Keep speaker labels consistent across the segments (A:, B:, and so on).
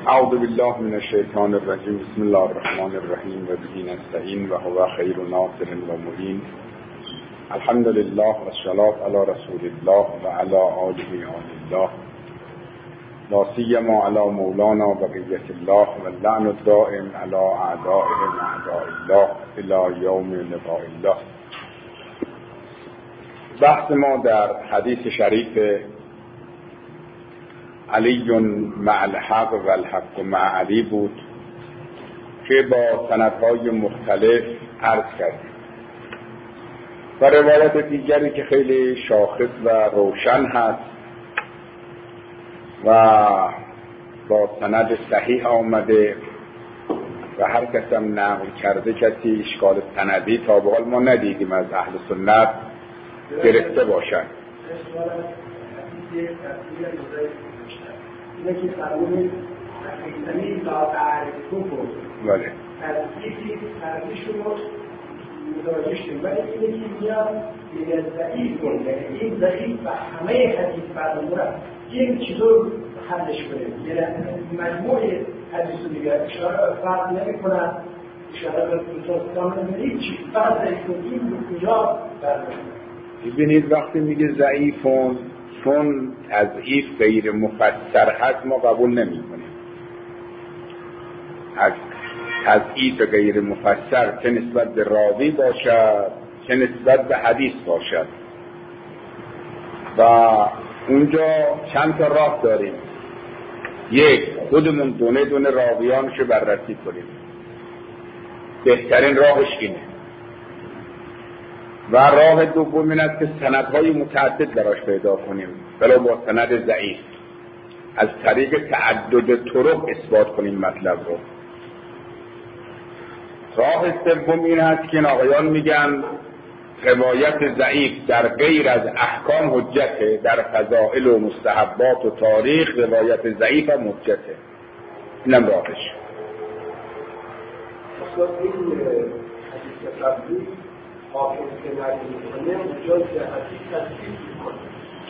A: اعوذ بالله من الشیطان الرجیم. بسم الله الرحمن الرحیم و به نستعین و هو خیر ناصر و معین. الحمد لله و الصلاة علی رسول الله و علی آله الله لا سیما علی مولانا بقیة الله و اللعن الدائم علی اعدائهم اعداء الله الی یوم لقاء الله. بحث ما در حدیث شریف علی مع الحق و الحق مع علی بود که با سندهای مختلف عرض کردیم و روایت دیگری که خیلی شاخص و روشن هست و با سند صحیح آمده و هر کس هم نقل کرده کسی اشکال سندی تا به حال ما ندیدیم از اهل سنت گرفته باشند.
B: اینه که فرمونه حقیقتنی تا تعریف کنم
A: بله
B: ترکیشون رو متوجه شدیم، ولی اینه که میاد یه ضعیف کنه، این ضعیف و همه حدیث فرمونه این چطور حلش کنه، یعنی مجموع حدیث دیگر اشاره فرق نمی کنن، اشاره به دوستان نمیدید چی فرق ضعیف کنیم به کجا برمونه.
A: ببینید وقتی میگه ضعیفون چون تضعیف غیر مفسر هست ما قبول نمی کنیم. از تضعیف غیر مفسر چه نسبت به راوی باشد چه نسبت به حدیث باشد و اونجا چند تا راه داریم. یک، خودمون دونه دونه راویانشو بررسی کنیم، بهترین راهش اینه. و راه دوم این است که سندهای متعدد براش پیدا کنیم ولو با سند ضعیف، از طریق تعدد طرق اثبات کنیم مطلب رو. راه سوم این است که آقایان میگن روایت ضعیف در غیر از احکام حجته، در فضائل و مستحبات و تاریخ روایت ضعیف هم حجته. اینم راهش.
B: حاکم که نرمی میکنه اونجا جهتی تصدیق میکنه،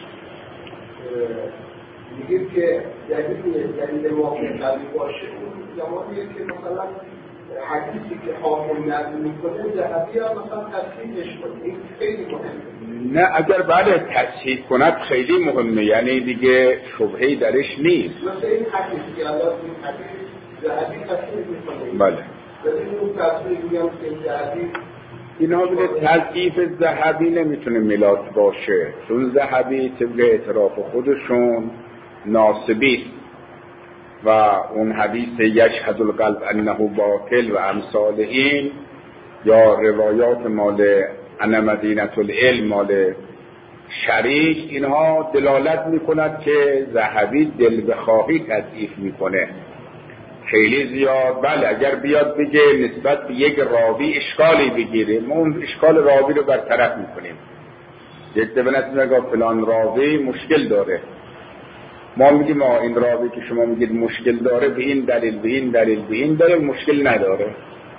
B: میگه که دلیل واقع قوی باشه اون زمانیه که مثلا حدیثی که حاکم نرمی میکنه جهتی هم مثلا تصدیقش کنه. این خیلی مهمه.
A: نه اگر بعد تصحیح کند خیلی مهمه، یعنی دیگه شبهه‌ای درش نیست.
B: مثل این حدیث که الان این حدیث جهتی تصدیق میکنه.
A: بله.
B: ولی اون تصدیق میگم که جهتی
A: اینا بوده. تضعیف ذهبی نمیتونه ملاک باشه چون ذهبی طبق اعتراف خودشون ناسبی و اون حدیث یشهد القلب انه باطل و امثال این یا روایات مال ان مدینة العلم مال شریک اینها دلالت میکند که ذهبی دل بخواهی تضعیف میکنه خیلی زیاد. بله اگر بیاد بگه نسبت به یک راوی اشکالی بگیره ما اون اشکال راوی رو برطرف میکنیم. یک دفعه نگه فلان راوی مشکل داره، ما میگیم این راوی که شما میگید مشکل داره به این دلیل به این دلیل به این دلیل مشکل نداره.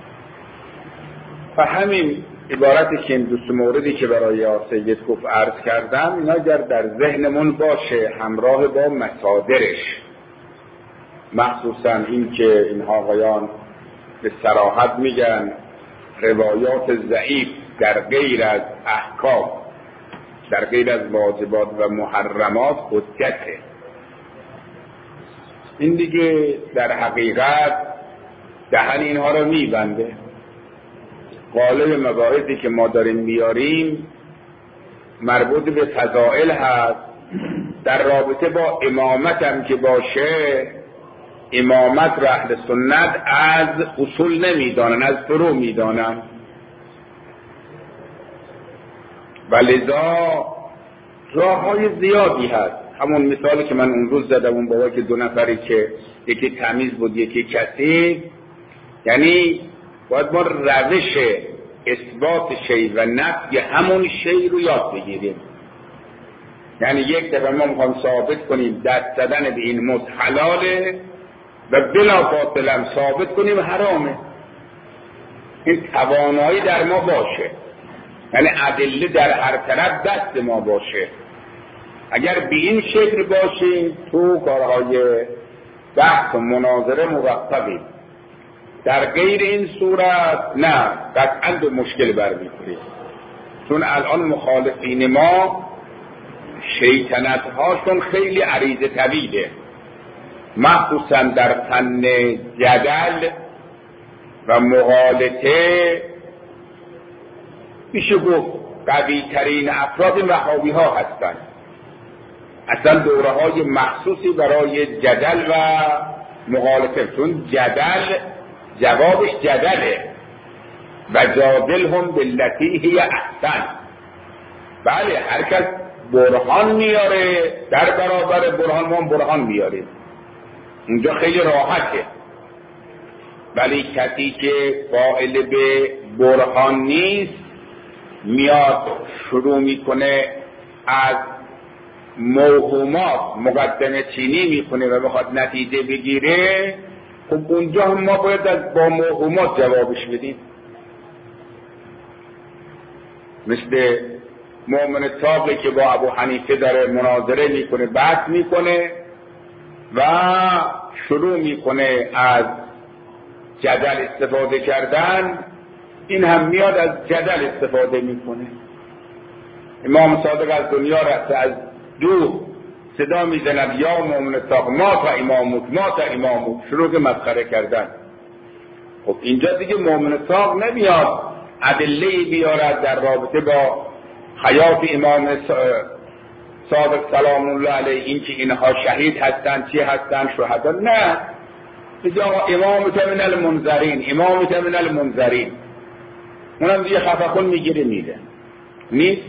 A: و همین عبارتی که این دوست موردی که برای سید گفت عرض کردم اینا اگر در ذهنمون باشه همراه با مصادرش، مخصوصا این که اینها آقایان به صراحت میگن روایات ضعیف در غیر از احکام، در غیر از واجبات و محرمات حجته. این دیگه در حقیقت دهن اینها رو میبنده. غالب مباحثی که ما داریم بیاریم مربوط به فضائل هست، در رابطه با امامت هم که باشه امامت را اهل سنت از اصول نمیدانن، از فرو میدانن و لذا راه های زیادی هست. همون مثالی که من اون روز زدم اون بابا که 2 نفری که یکی تمیز بود یکی کثیف، یعنی باید ما روش اثبات شی و نفی همون شی رو یاد بگیریم. یعنی یک دفعه ما میخوام ثابت کنیم دست زدن به این مد حلاله و بلا باطل هم ثابت کنیم حرامه. این توانایی در ما باشه، یعنی ادله در هر طرف دست ما باشه. اگر به این شکل باشیم تو کارهای بحث و مناظره موفقیم. در غیر این صورت نه، قطعا به مشکل برمیخوریم. چون الان مخالفین ما شیطنت هاشون خیلی عریض طویله، مخصوصا در فن جدل و مغالطه. میشه گفت قوی ترین افراد وهابی ها هستند. اصلا دوره های مخصوصی برای جدل و مغالطه، چون جدل جوابش جدله و جادلهم بالتی هی احسن. بله، هر کس برهان میاره، در برابر برهان ما برهان میاریم، اونجا خیلی راحته. ولی کسی که قائل به برهان نیست میاد شروع میکنه از موهومات مقدمه چینی میکنه و بخواد نتیجه بگیره، خب اونجا هم ما باید با موهومات جوابش بدیم. مثل مؤمن طاقی که با ابو حنیفه داره مناظره میکنه، بحث میکنه و شروع میکنه از جدل استفاده کردن، این هم میاد از جدل استفاده میکنه. امام صادق از دنیا رفته، از دور صدا میزند یا مؤمن طاق ما تا امامک ما تا امامک، شروع مسخره کردن. خب اینجا دیگه مؤمن طاق نمیاد ادله بیارد در رابطه با حیات امام صادق سلام الله علیه، این که اینها شهید هستن، چی هستن، شهدا. نه، بجا امامت من المنذرین، امامت من المنذرین. اونم دیگه خفقون میگیره میده. نیست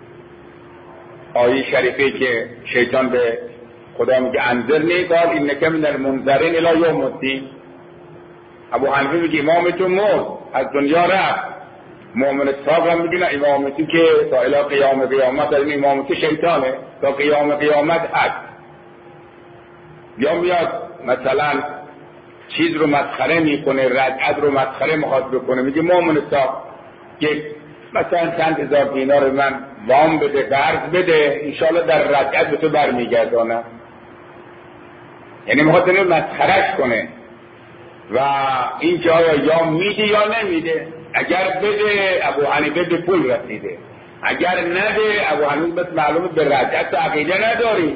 A: آیه شریفه که شیطان به خدا میگه انذرنی، قال اینک من المنذرین الی یوم الدین. ابو حنیفه میگه امامتون مرد، از دنیا رفت. مؤمن صاحب هم میگه نه، امامتی که تا الی قیام قیامت، این امامتی شیطانه تا قیام قیامت هست. یا میاد مثلا چیز رو مسخره میکنه، رجعت رو مسخره میخواد بکنه، میگه مؤمن صاحب یک مثلا چند هزار دینار من وام بده، قرض بده، انشاءالله در رجعت به تو برمیگردانم. یعنی میخواد اینو مسخرش کنه و این که آیا یا میده یا نمیده. اگر بده ابو حنیفه به پول رسیده، اگر نده ابو حنیفه بس معلومه به رجعت عقیده نداری.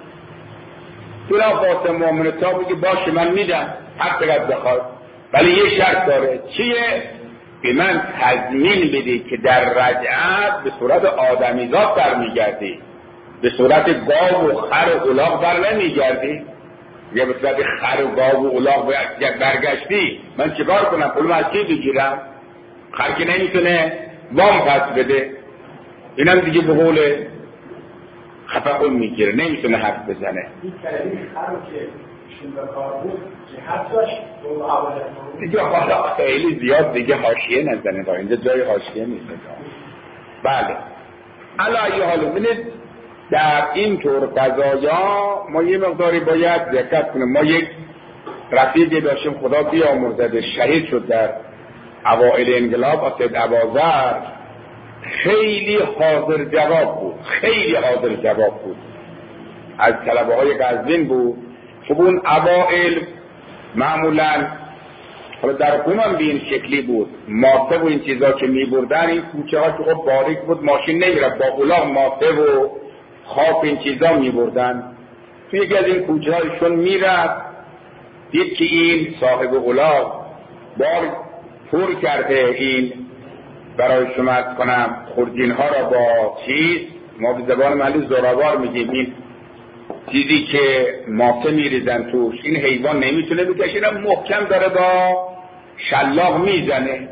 A: خلاصه مؤمن تا میگه باشه من میدم هر چقدر بخواد، ولی یه شرط داره. چیه؟ به من تضمین بدی که در رجعت به صورت آدمیزاد برمیگردی، به صورت گاو و خر و الاغ بر نمیگردی. یا به صورت خر و گاو و الاغ برگشتی، من چیکار کنم؟ پولم از کی بگیرم؟ خر که نمیتونه وام پس بده، اینم دیگه به قول خفقون میگیره، نمیتونه حرف بزنه.
B: این کلمه خر رو که ایشون به کار بود جهت داشت
A: دیگه حالا خیلی زیاد دیگه حاشیه نزنه، تا اینجا جای حاشیه نیست. بله، علی حال ببینید در این طور قضایا ما یه مقداری باید دقت کنیم. ما یک رفیقی داشتیم خدا بیامرزد، شهید شد در اوائل انقلاب، اسد اباذر. خیلی حاضر جواب بود، خیلی حاضر جواب بود، از طلبه های قزوین بود. خب اون اوائل معمولا حالا در خونه هم به این شکلی بود، ماسه و این چیزا که می بردن، این کوچه ها که خب باریک بود، ماشین نمیرفت، با الاغ ماسه و خاک این چیزا می بردن. توی یکی از این کوچه هایشون میرفت، دید که این صاحب الاغ بار پر کرده، این برای شما ارز کنم خورجین ها را با چیز، ما به زبان محلی زورآور میگیم، این چیزی که ماسه میریزن توش، این حیوان نمیتونه بکشه، محکم داره با شلاق میزنه.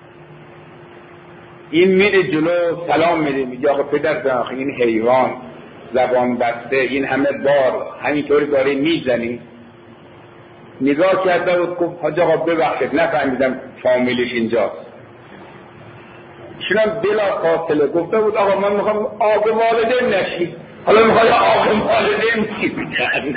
A: این میره جلو سلام میده، میگه آقا پدر این حیوان زبان بسته، این همه بار همینطوری داره میزنی. نگاه کرده بود، گفت حاج آقا ببخشید نفهمیدم فامیلش اینجاست. شنم بلا قاتله گفته بود آقا من میخوام آقا والدین نشی، حالا میخوای آقا والدین چی بگن؟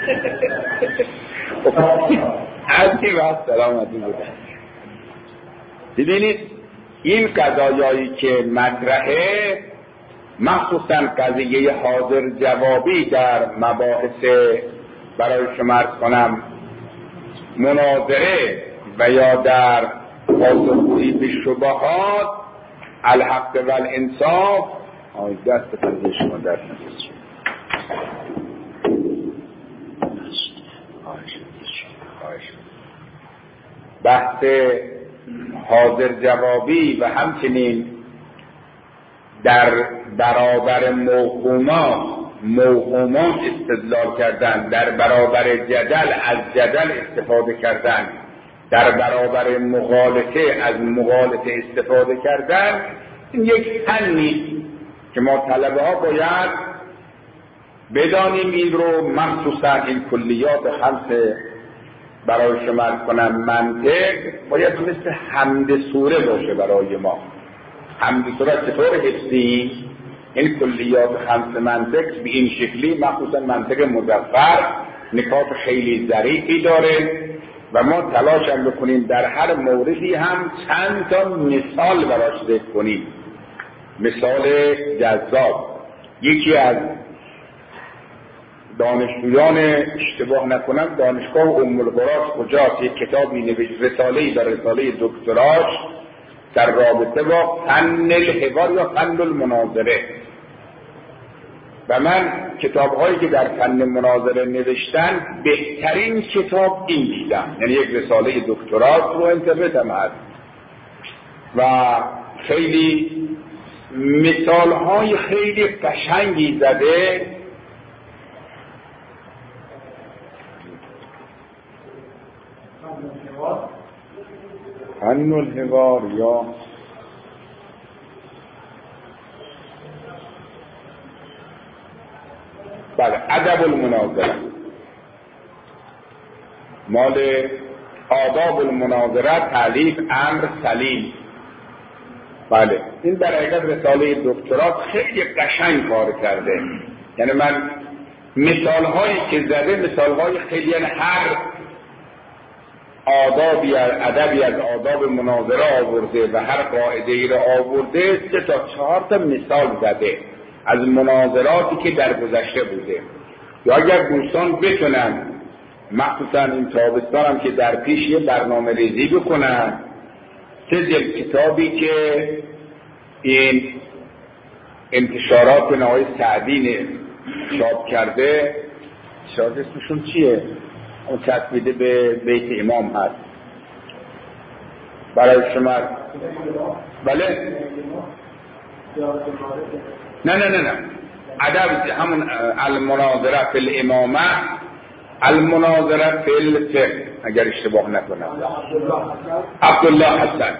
A: هرچی وقت سلامتی بودن. ببینید این قضایایی که مطرحه، مخصوصا قضیه حاضر جوابی در مباحث برای شما عرض کنم مناظره و یا در پاسخگویی به شبهات الحق و الانصاف. دست پنجه شما در نفس بحث حاضر جوابی و همچنین در برابر موهومات استدلال کردن، در برابر جدل از جدل استفاده کردن، در برابر مغالطه از مغالطه استفاده کردن، این یک فنی که ما طلبه ها باید بدانیم. این رو مخصوصا این کلیات خمسه برای شما عرض کنم منطق باید مثل حمد سوره باشه برای ما. حمد سوره چطور حفظی؟ این کلیات خمس منطق به این شکلی، مخصوصا منطق مظفر نکات خیلی ظریفی داره و ما تلاش هم بکنیم در هر موردی هم چند تا مثال براش ذکر کنیم، مثال جذاب. یکی از دانشجویان اشتباه نکنم دانشگاه ام القرى کجاست یک کتابی نوشت، رساله‌ای در رساله دکتراش در رابطه با فن الحوار یا فن المناظره. و من کتاب‌هایی که در فن مناظره نوشتن بهترین کتاب این دیدم، یعنی یک رساله دکترا رو اینترنت هم هست و خیلی مثال‌های خیلی قشنگی زده. فن الحوار یا بله ادب المناظره، مال آداب المناظره تالیف امر سلیم. بله این در حقیقت رساله دکترا خیلی قشنگ کار کرده. یعنی من مثال‌هایی که زده مثال‌های خیلی، یعنی هر آدابی از ادبی از آداب مناظره آورده و هر قاعده‌ای را آورده 3 تا 4 تا مثال زده از مناظراتی که در گذشته بوده. یا اگر دوستان بتونن مخصوصا این تابستان هم که در پیش یه برنامه ریزی بکنن، 3 جلد کتابی که این انتشارات نهای سعدی چاپ کرده، شاید اسمشون چیه؟ اون تصویده به بیت امام هست برای شما. بله نه ادب همون المناظره فی الامامه، المناظره فی الفقه اگر اشتباه نکنم. عبدالله حسن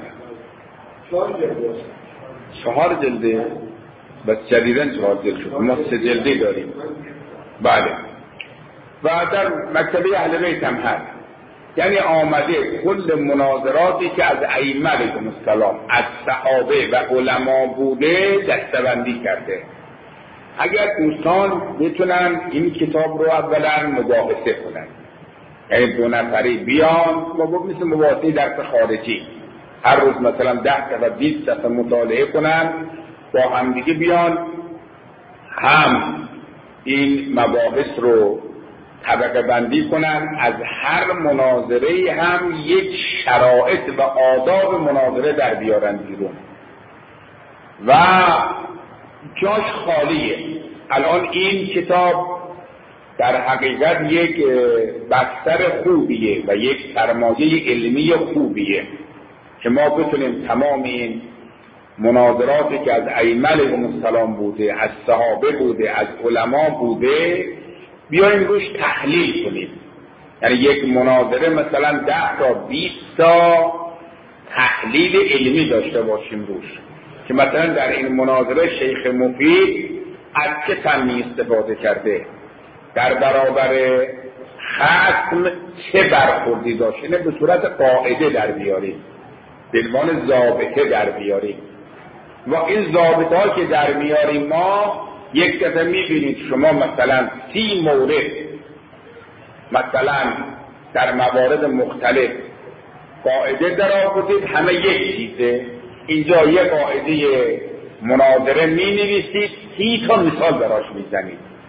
A: 4 جلده بس جدیدن 4 جلد شد، ما 3 جلدی داریم. بله و در مکتبه اهل بیت هم هست. یعنی آمده کل مناظراتی که از ائمه علیهم السلام از صحابه و علما بوده دسته‌بندی کرده. اگر دوستان بتونن این کتاب رو اولا مباحثه کنن، یعنی 2 نفری بیان مثل مباحثه درس خارجی، هر روز مثلا 10 تا 20 صفحه مطالعه کنن با هم دیگه، بیان هم این مباحث رو طبقه بندی کنن، از هر مناظره هم یک شرایط و آداب مناظره در بیارن بیرون و جاش خالیه. الان این کتاب در حقیقت یک بستر خوبیه و یک سرمایه علمی خوبیه که ما بتونیم تمام این مناظراتی که از ائمه علیهم السلام بوده، از صحابه بوده، از علما بوده بیایم روش تحلیل کنیم. یعنی یک مناظره مثلا 10 تا 20 تا تحلیل علمی داشته باشیم روش، که مثلا در این مناظره شیخ مفید از چه فنی استفاده کرده، در برابر خصم چه برخوردی داشته، اینه به صورت قاعده در بیاریم، به عنوان ضابطه در بیاریم. و این ضابطه ها که در میاریم ما یک دفعه میبینید شما مثلا 30 مورد مثلا در موارد مختلف قاعده در آوردید، همه یک چیزه. اینجا یک قاعده مناظره می نویسید، 30 تا مثال براش میزنید.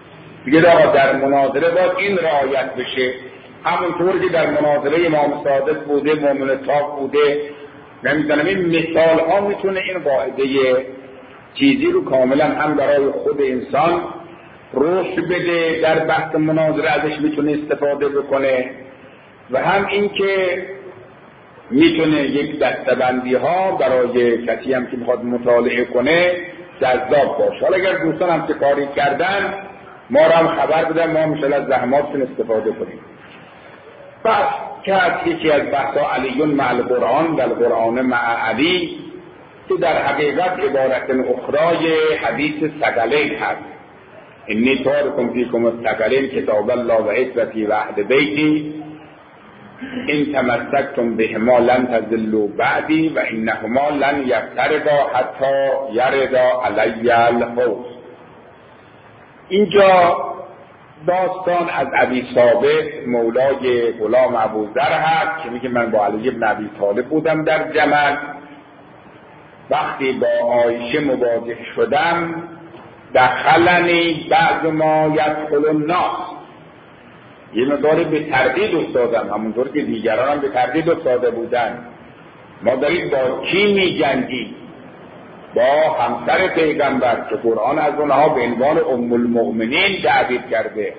A: بگید آقا در مناظره باید این رعایت بشه، همونطور که در مناظره امام صادق بوده، مومن تاق بوده. نمیدونم این مثال ها میتونه این قاعده چیزی رو کاملا هم برای خود انسان رشد بده، در بحث مناظره ازش میتونه استفاده بکنه، و هم این که میتونه یک دستبندی ها برای کسی هم که میخواد مطالعه کنه جذاب باشه. حالا اگر دوستان هم که کاری کردن ما را هم خبر بدن، ما میشالا از زحماتشون استفاده کنیم. بعد که از یکی از بحثا علیون مع القرآن و القرآن مع علی، که در حقیقت عبارت اخرای حدیث ثقلین هست. انی تارکم فیکم الثقلین کتاب الله و عترتی و اهل بیتی ان تمسکتم بهما لن تضلوا بعدی و انهما لن یفترقا حتی یردا علی الحوض. اینجا داستان از ابی ثابت مولای غلام ابوذر هست که میگه من با علی بن ابی طالب بودم در جمل، وقتی با عایشه مواجه شدم دخلنی بعض ما یدخل الناس، یه مقداری به تردید افتادم، همونطور که دیگران هم به تردید افتاده بودن. ما داریم با کی می جنگی؟ با همسر پیغمبر که قرآن از اونها به عنوان ام المؤمنین تعبیر کرده.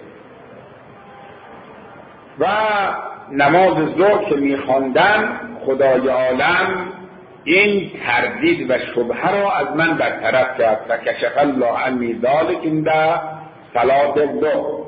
A: و نماز ظهر که می خواندن خدای عالم این تردید و شبهه را از من برطرف کرد و کشف الله عنی ذلک عند صلاة الظهر.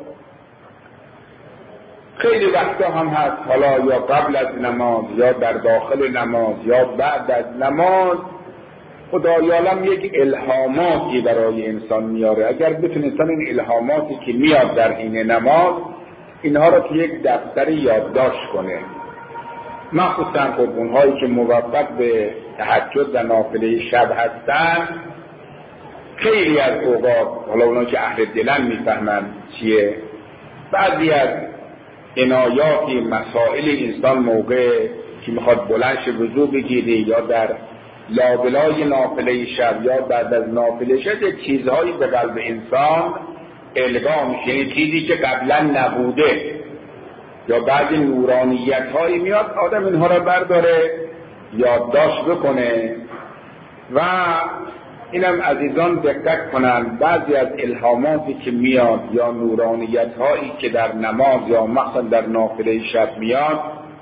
A: خیلی وقتا هم هست، حالا یا قبل از نماز یا در داخل نماز یا بعد از نماز، خدای عالم یک الهاماتی برای انسان میاره. اگر بتونه انسان این الهاماتی که میاد در حین نماز اینها را تو یک دفتر یادداشت کنه، مخصوصا خب اونهایی که موفق به تهجد و نافله شب هستن، خیلی از اوقات، حالا اونها که اهل دلن میفهمن چیه، بعضی از عنایاتی مسائل انسان موقع که میخواد بلندش وضو بگیره یا در لابلای نافله شب یا بعد از نافله شب چیزهایی به قلب انسان القا میشه، چیزی که قبلا نبوده، یا بعضی نورانیت هایی میاد، آدم اینها را برداره یادداشت بکنه. و اینم عزیزان دقت کنن، بعضی از الهاماتی که میاد یا نورانیت هایی که در نماز یا مخصوصا در نافله شب میاد،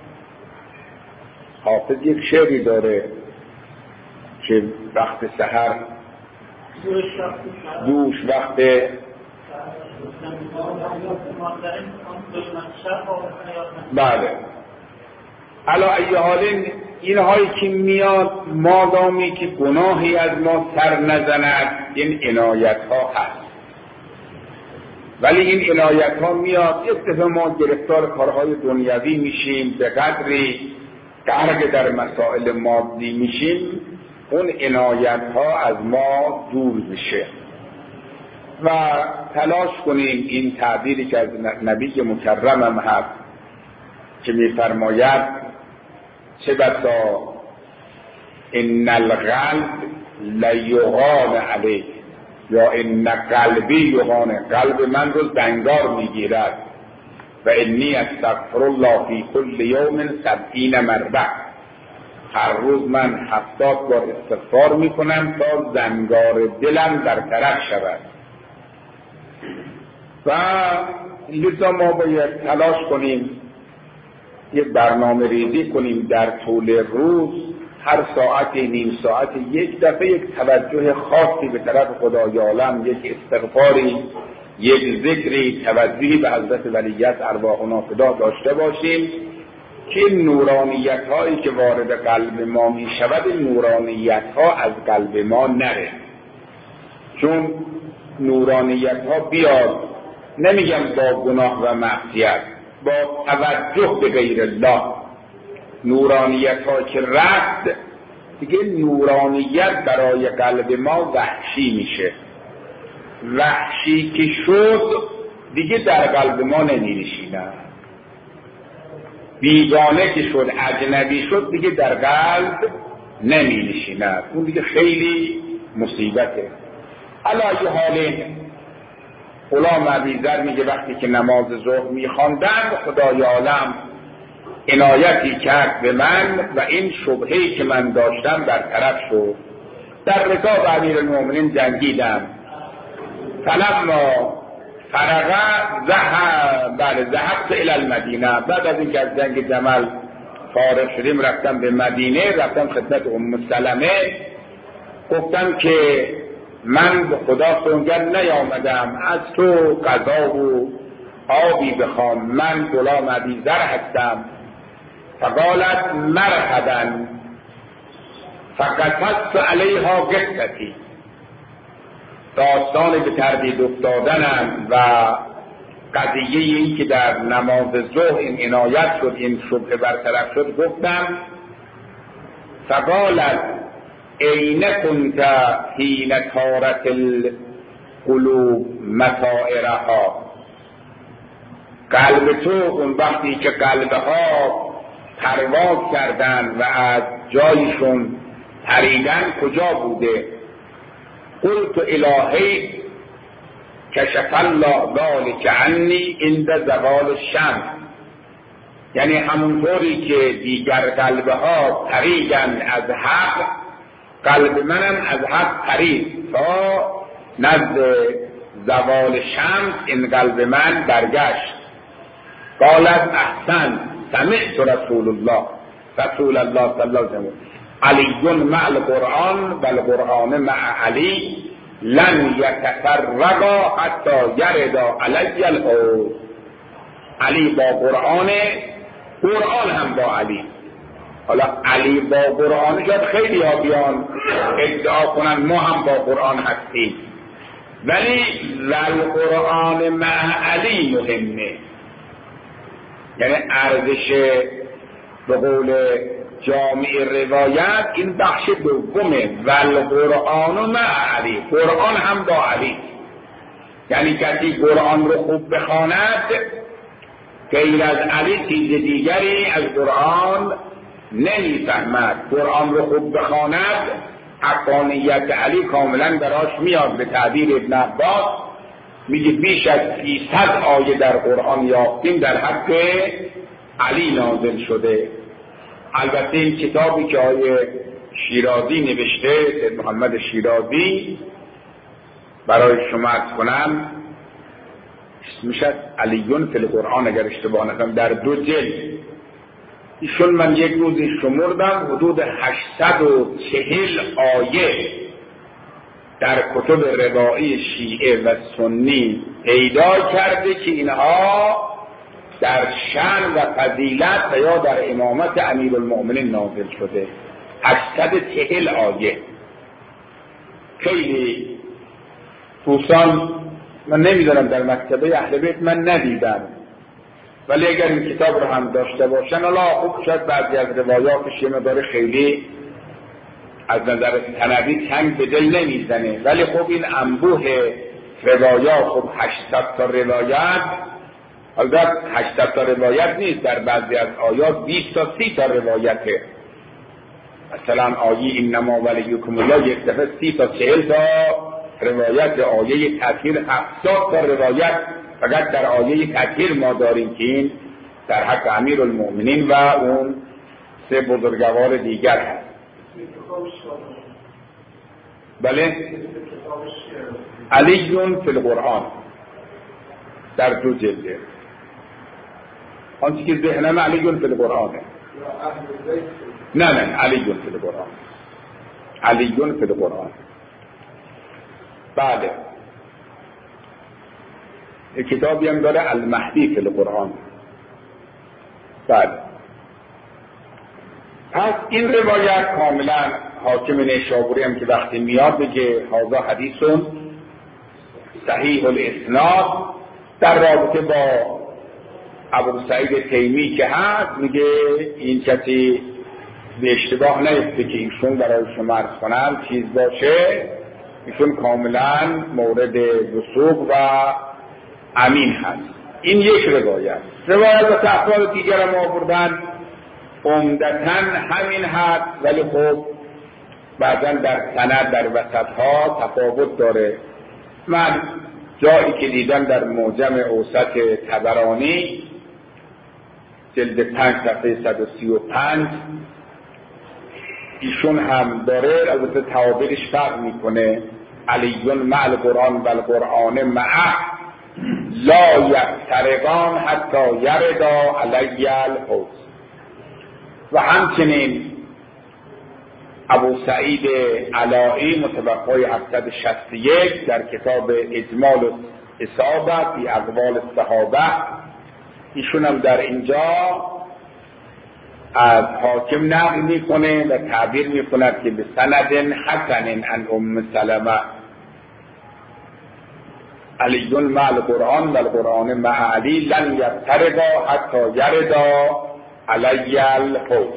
A: حافظ یک شعری داره که وقت سحر دوش وقت بله علا ای حالین اینهایی که میاد مادامی که گناهی از ما سر نزند این عنایت ها هست، ولی این عنایت ها میاد یک دفعه ما گرفتار کارهای دنیوی میشیم، به قدری غرق در مسائل مادی میشیم اون عنایت ها از ما دور میشه. و تلاش کنیم این تعبیری که از نبی مکرمم هست که میفرماید چه بسا ان القلب لیغان علیک، یا ان قلبی یغان، قلب من رو زنگار میگیرد، و انی استغفر الله فی کل یوم 70 مرة، هر روز من 70 بار استغفار میکنم تا زنگار دلم برطرف شود. و لذا ما باید تلاش کنیم یک برنامه ریزی کنیم در طول روز، هر ساعت نیم ساعت یک دفعه یک توجه خاصی به طرف خدای عالم، یک استغفاری، یک ذکری، توجهی به حضرت ولیت ارواحنا فدا داشته باشیم که نورانیت هایی که وارد قلب ما می شود نورانیت ها از قلب ما نره. چون نورانیت ها بیاد، نمیگم با گناه و معصیت، با توجه به غیر الله، نورانیت ها که رفت دیگه نورانیت برای قلب ما وحشی میشه، وحشی که شد دیگه در قلب ما نمی نشینه، بیگانه که شد، اجنبی شد، دیگه در قلب نمی نشینه، اون دیگه خیلی مصیبته. علی حال غلام ابیذر میگه وقتی که نماز ظهر میخواندم خدای عالم عنایتی کرد به من و این شبهه‌ای که من داشتم برطرف شد. در رکاب امیرالمومنین جنگیدم. فلما فرغ ذهبت الی المدینه. بعد از اینکه از جنگ جمل فارغ شدیم رفتم به مدینه، رفتم خدمت ام سلمه، گفتم که من به خدا سوگن نیامدم از تو غذا و آبی بخوام، من غلام ابیذر هستم. فقالت مرحبا فقصصت علیها قصتی. داستان به تردید افتادنم و قضیه این که در نماز ظهر این عنایت شد، این شبهه برطرف شد گفتم. فقالت این کنت حین طارت القلوب مطائرها. قلب تو اون وقتی که قلبها پرواز کردن و از جایشون پریدن کجا بوده؟ قلت الهی کشف الله ذلک عنی عند زوال الشمس. یعنی همونطوری که دیگر قلبها پریدن از حق، قلب منم از حق پرید تا نزد زوال شمس این قلب من برگشت. قالت احسن سمعت رسول الله صلی الله علیه وسلم علی مع القرآن و القرآن مع علی لن یتفرقا حتی یردا علی الحوض. علی با قرآن، قرآن هم با علی. حالا علی با قرآن شاید خیلی ها بیان ادعا کنن ما هم با قرآن هستیم، ولی القرآن مع علی مهمه. یعنی ارزش به قول جامع روایت این بخش دومه، والقرآن مع علی، قرآن هم با علی. یعنی کسی قرآن رو خوب بخواند غیر از علی چیز دیگری از قرآن نمیفهمد. قرآن رو خوب بخواند حقانیت علی کاملا براش میاد. به تعبیر ابن عباس میگه بیش از 300 آیه در قرآن یافتیم در حق علی نازل شده. البته این کتابی که آیه شیرازی نوشته، سید محمد شیرازی، برای شما عرض کنم میشد علیون فی القرآن اگر اشتباه نکنم، در 2 جلد. ایشون من یک روزی شمردم حدود 840 آیه در کتب روایی شیعه و سنی پیدا کرده که اینها در شأن و فضیلت و یا در امامت امیرالمؤمنین نازل شده. 840 آیه. خیلی دوستان من نمیدونم در مکتبه اهل بیت من ندیدم، ولی اگر این کتاب رو هم داشته باشن، حالا خوب شاید بعضی از روایاتش یه مقدار خیلی از نظر سندی تنگ به دل نمیزنه، ولی خب این انبوه روایات، خب 800 تا روایت، البته 800 تا روایت نیست، در بعضی از آیات 20 تا 30 تا روایته. مثلا آیه انما ولیکم الله یک دفعه 30 تا 40 تا روایت، آیه تطهیر 70 تا روایت فقط در آیه تطهیر ما داریم که این در حق امیرالمؤمنین و اون 3 بزرگوار دیگر هست. بله، علیون فی القرآن در 2 جلده. آنچه که ذهنم علیون فی القرآنه. نه علیون فی القرآن، علیون فی القرآن. بعد کتابی هم داره المهدی فی القرآن. بعد پس این روایت کاملا حاکم نیشابوری هم که وقتی میاد بگه هذا حدیثون صحیح الاسناد در رابطه با ابو سعید تیمی که هست، میگه این کسی به اشتباه نیفته که ایشون برای شما عرض کنم چیز باشه، ایشون کاملا مورد وثوق و امین هست. این یک روایت. روایت و افراد دیگر هم آوردن عمدتاً همین هست، ولی خب بعضا در سند در وسط ها تفاوت داره. من جایی که دیدم در معجم اوسط طبرانی جلد 5 صفحه 135 ایشون هم داره، البته تعابیرش فرق میکنه، علی مع القرآن و القرآن معه لا یفترقان حتی یردا علی الحوض. و همچنین ابو سعید علایی متوفای 761 در کتاب اجمال اصابه فی اقوال الصحابه، ایشون هم در اینجا از حاکم نقل میکنه و تعبیر میکند که به سند حسن عن ام سلمه علی مع القرآن و القرآن مع علی لن یفترقا حتی یردا علی الحوض.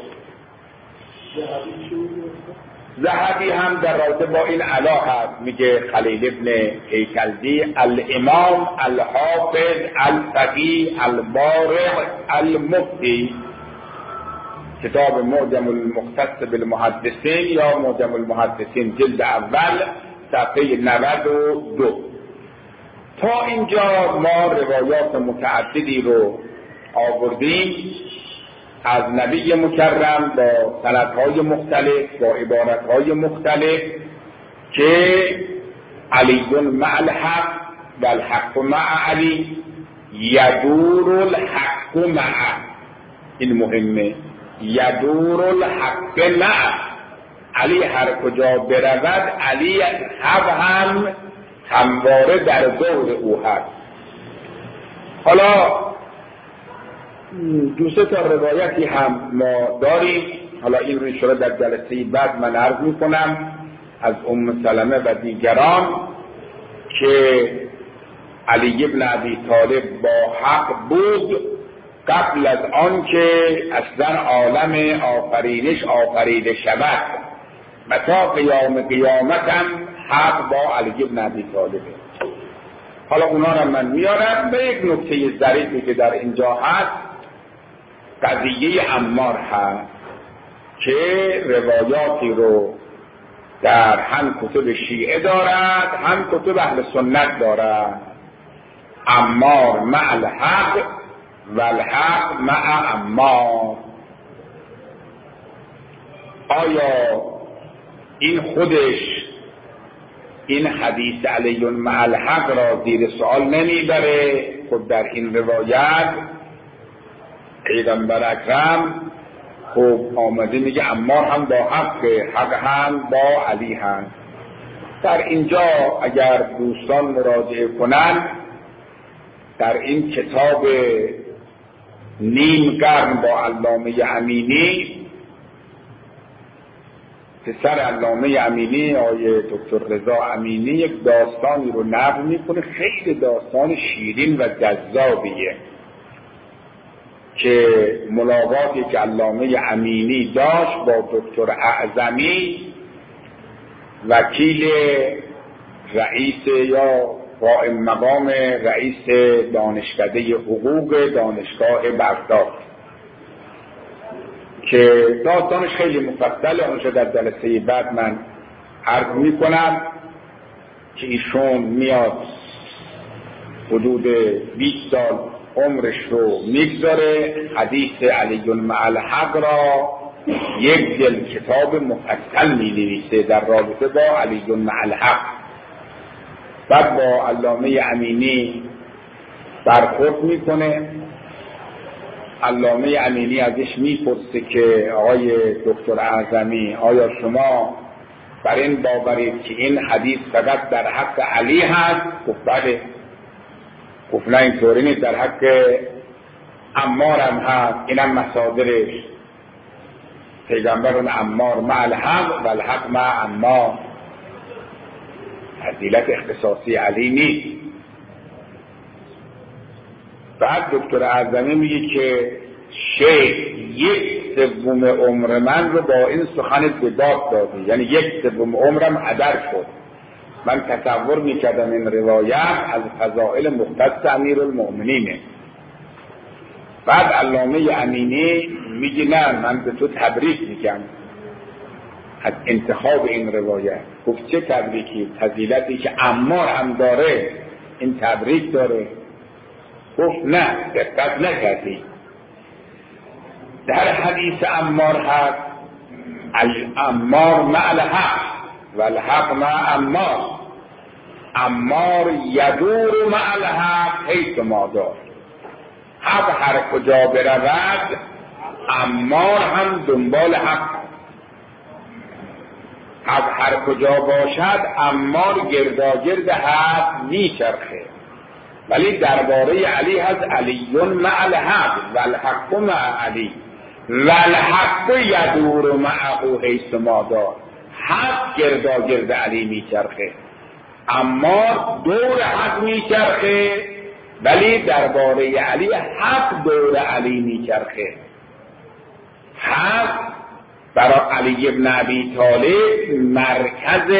A: ذهبی هم در رابطه با این علا هست، میگه خلیل ابن هیکلدی الامام الحافظ الفقیه البارع المفتی، کتاب معجم المختص بالمحدثین یا معجم المحدثین جلد اول صفحه 92. تا اینجا ما روایات متعددی رو آوردیم از نبی مکرم با سندهای مختلف، با عبارتهای مختلف که علی مع الحق و الحق مع علی یدور الحق مع، این مهمه، یدور الحق مع علی هر کجا برود علی حق هم همواره در دور او هست. حالا دو سه تا روایتی هم ما داریم، حالا این رو انشاءالله در جلسه بعد من عرض میکنم از ام سلمه و دیگران که علی ابن ابی طالب با حق بود قبل از آن که اصلا عالم آفرینش آفریده شود و تا قیامت هم حق با علی ابن ابی طالبه. حالا اونا رو من میارم به یک نکته ظریفی که در اینجا هست، قضیه عمار هست که روایاتی رو در هم کتب شیعه دارد هم کتب اهل سنت دارد. عمار مع الحق و الحق مع عمار. آیا این خودش این حدیث علی مع الحق را زیر سوال نمیبره؟ خود در این روایت پیغمبر اکرم خب آمده میگه عمار هم با حق هم با علی هم. در اینجا اگر دوستان مراجعه کنند در این کتاب نیم قرن با علامه امینی، پسر علامه امینی آیه دکتر رضا امینی یک داستانی رو نقل میکنه، خیلی داستان شیرین و جذابیه که ملاقاتی که علامه امینی داشت با دکتر اعظمی وکیل رئیس یا قائم مقام رئیس دانشکده حقوق دانشگاه بغداد، که داستانش خیلی مفصله، اونجا در جلسه بعد من عرض میکنم که ایشون میاد حدود 20 سال عمرش رو میگذاره حدیث علی مع الحق را یک جلد کتاب مفصل مینویسه در رابطه با علی مع الحق. بعد با علامه امینی برخورد میکنه، علامه امینی ازش میپرسه که آقای دکتر اعظمی آیا شما بر این باورید که این حدیث فقط در حق علی هست؟ گفت بله. گفت نه اینطوری نیست، در حق عمار هم هست، اینم مصادرش پیغمبرون عمار مع الحق و الحق مع عمار، فضیلت اختصاصی علی نیست. بعد دکتر اعظمی میگه که شیخ 1/3 عمر من رو با این سخن به باد دادی، یعنی 1/3 عمرم هدر شد. من تصور میکردم این روایت از فضائل مختص امیرالمؤمنینه. بعد علامه امینی میگه نه، من به تو تبریک میگم از انتخاب این روایت. گفت چه تبریکی؟ فضیلتی که عمار هم داره این تبریک داره. گفت نه، دقت نکردی. در حدیث عمار هست العمار مع الحق و الحق مع عمار. عمار یدور مع الحق حیث ما دار. حق هر کجا برود عمار هم دنبال حق. حق هر کجا باشد عمار گرداگرد حق میچرخه. ولی درباره علی هست علیون مع الحق و الحق مع علی و الحق یدور معه حیث ما دار. حق گرداگرد علی میچرخه، عمار دور حق میچرخه، ولی درباره علی حق دور علی میچرخه. حق برای علی ابن ابی طالب مرکز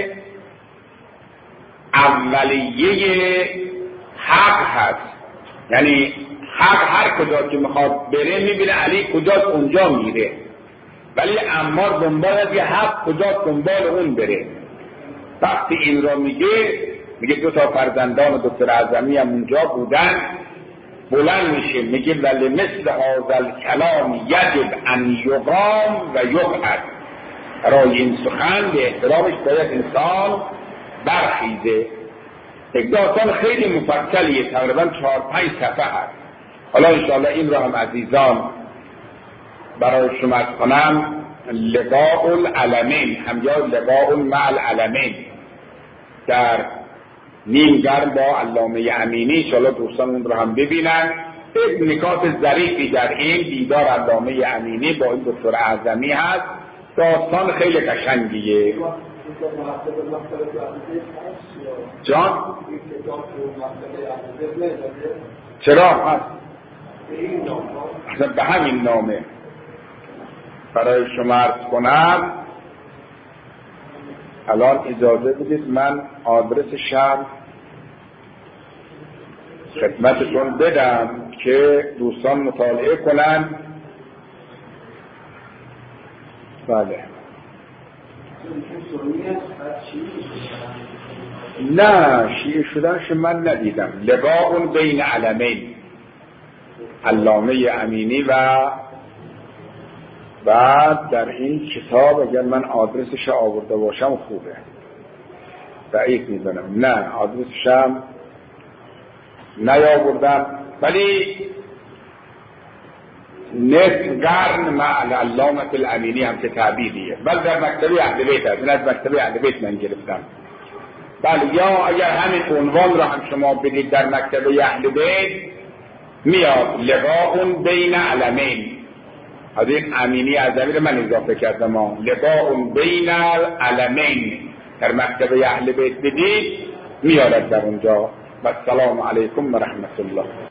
A: اولیه حق هست. یعنی حق هر کجا که میخواد بره میبینه علی کجاست اونجا میره، ولی عمار دنبال از یه حق کجاست دنبال اون بره. وقتی این را میگه دو تا فرزندان دکتر اعظمی هم اونجا بودن، بلند میشه میگه ولی مثل هذا الکلام یجب ان یقام و یقعد. برای این سخن به احترامش باید انسان برخیزه. یک داستان خیلی مفصلیه، تقریبا 4-5 صفحه هست. حالا انشاءالله این را هم عزیزان برای شما کنم. لقاء العلمین هم یا لقاء مع العلمین در نیم گرم با علامه امینی، انشاءالله دوستان اون رو هم ببینن. یک نکات ظریفی در این دیدار علامه امینی با این دکتر اعظمی هست. داستان خیلی قشنگیه. جان چرا هست؟ به همین نامه برای شما عرض کنم. الان اجازه بدید من آدرس شهر خدمتتون بدم که دوستان مطالعه کنن. بله. نه شیعه شدنش من ندیدم. لقاء بین علمین علامه امینی و بعد در این کتاب اگر من آدرسش آورده باشم خوبه، ضعیف میدونم. نه آدرسش هم نیاوردم، ولی نصف قرن مع علامه الامینی هم که تعبیریه. بل در مکتبه اهل بیت هست، این از مکتبه اهل بیت من گرفتم. بله، یا اگر همین عنوان را هم شما بدید در مکتبه اهل بیت میاد لقاء بین علمین. از این امینی اعظمی من اضافه کردم. لقاء بین العلمین در مکتبه اهل بیت بدید میاد در اونجا. و السلام علیکم و رحمت الله.